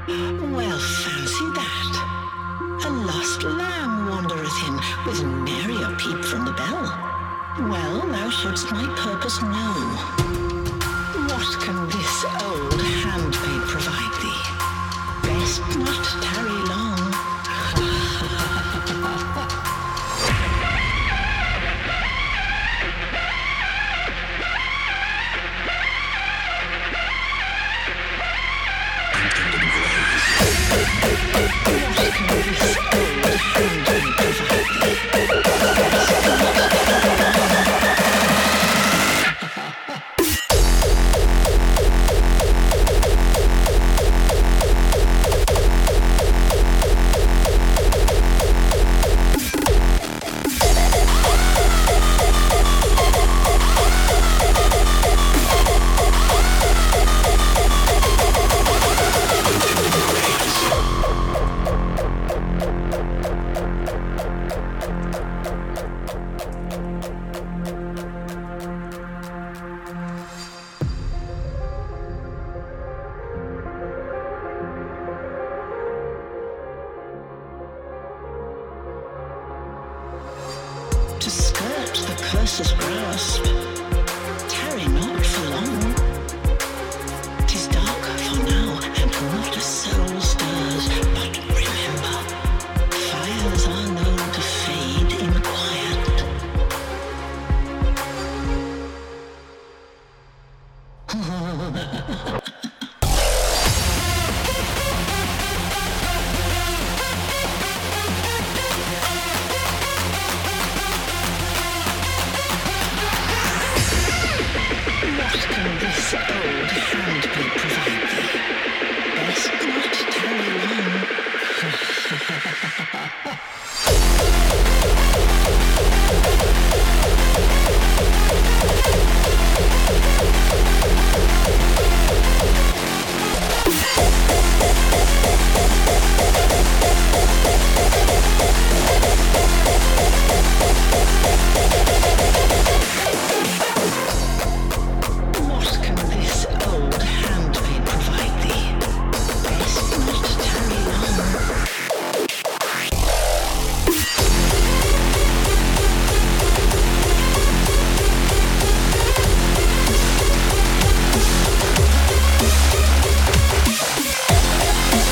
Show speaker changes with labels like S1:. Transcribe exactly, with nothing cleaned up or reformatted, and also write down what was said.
S1: Well, fancy that. A lost lamb wandereth in, with nary a peep from the bell. Well, thou shouldst my purpose know. What can this old handmaid provide thee? Best not tarry long. To skirt the curse's grasp, tarry not for long. 'Tis dark for now, and not a soul stirs. But remember, fires are known to fade in quiet.